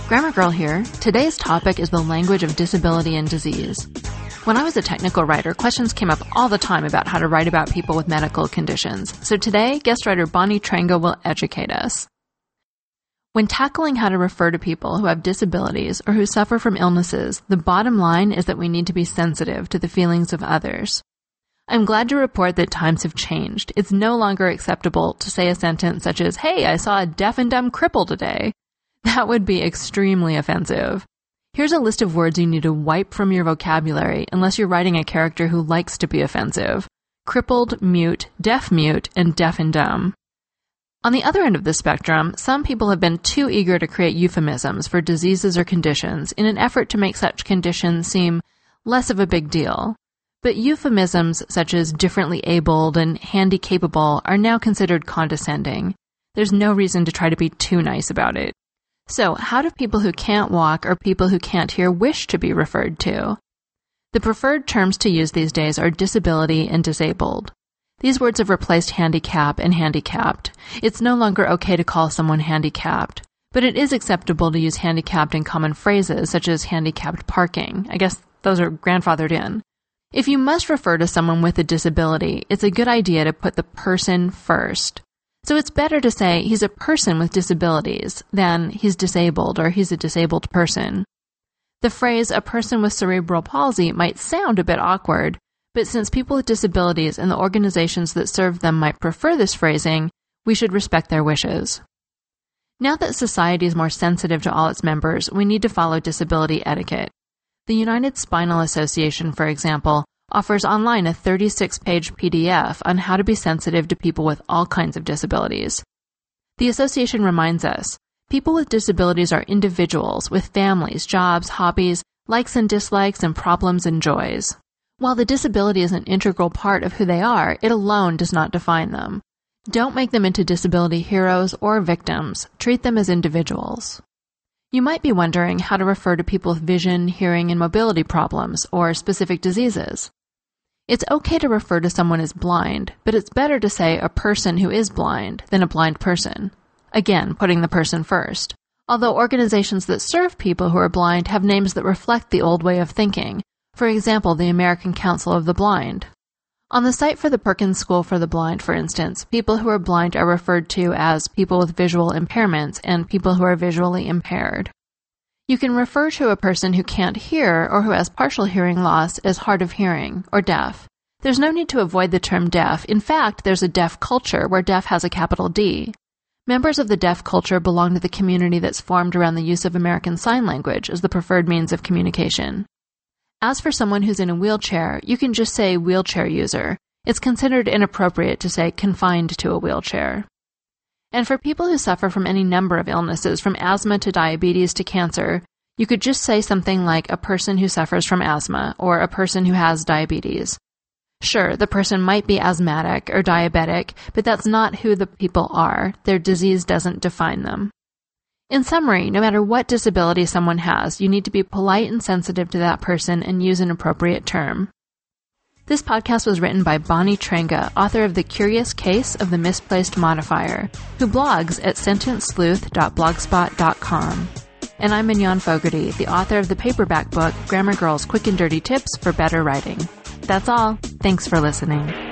Grammar Girl here. Today's topic is the language of disability and disease. When I was a technical writer, questions came up all the time about how to write about people with medical conditions. So today, guest writer Bonnie Trenga will educate us. When tackling how to refer to people who have disabilities or who suffer from illnesses, the bottom line is that we need to be sensitive to the feelings of others. I'm glad to report that times have changed. It's no longer acceptable to say a sentence such as, "Hey, I saw a deaf and dumb cripple today." That would be extremely offensive. Here's a list of words you need to wipe from your vocabulary unless you're writing a character who likes to be offensive. Crippled, mute, and deaf and dumb. On the other end of the spectrum, some people have been too eager to create euphemisms for diseases or conditions in an effort to make such conditions seem less of a big deal. But euphemisms such as differently abled and handy-capable are now considered condescending. There's no reason to try to be too nice about it. So, how do people who can't walk or people who can't hear wish to be referred to? The preferred terms to use these days are disability and disabled. These words have replaced handicap and handicapped. It's no longer okay to call someone handicapped, but it is acceptable to use handicapped in common phrases such as handicapped parking. I guess those are grandfathered in. If you must refer to someone with a disability, it's a good idea to put the person first. So it's better to say he's a person with disabilities than he's disabled or he's a disabled person. The phrase a person with cerebral palsy might sound a bit awkward, but since people with disabilities and the organizations that serve them might prefer this phrasing, we should respect their wishes. Now that society is more sensitive to all its members, we need to follow disability etiquette. The United Spinal Association, for example, offers online a 36-page PDF on how to be sensitive to people with all kinds of disabilities. The association reminds us, people with disabilities are individuals with families, jobs, hobbies, likes and dislikes, and problems and joys. While the disability is an integral part of who they are, it alone does not define them. Don't make them into disability heroes or victims. Treat them as individuals. You might be wondering how to refer to people with vision, hearing, and mobility problems, or specific diseases. It's okay to refer to someone as blind, but it's better to say a person who is blind than a blind person. Again, putting the person first. Although organizations that serve people who are blind have names that reflect the old way of thinking, for example, the American Council of the Blind. On the site for the Perkins School for the Blind, for instance, people who are blind are referred to as people with visual impairments and people who are visually impaired. You can refer to a person who can't hear or who has partial hearing loss as hard of hearing or deaf. There's no need to avoid the term deaf. In fact, there's a deaf culture where deaf has a capital D. Members of the deaf culture belong to the community that's formed around the use of American Sign Language as the preferred means of communication. As for someone who's in a wheelchair, you can just say wheelchair user. It's considered inappropriate to say confined to a wheelchair. And for people who suffer from any number of illnesses, from asthma to diabetes to cancer, you could just say something like a person who suffers from asthma or a person who has diabetes. Sure, the person might be asthmatic or diabetic, but that's not who the people are. Their disease doesn't define them. In summary, no matter what disability someone has, you need to be polite and sensitive to that person and use an appropriate term. This podcast was written by Bonnie Trenga, author of The Curious Case of the Misplaced Modifier, who blogs at sentencesleuth.blogspot.com. And I'm Mignon Fogarty, the author of the paperback book, Grammar Girl's Quick and Dirty Tips for Better Writing. That's all. Thanks for listening.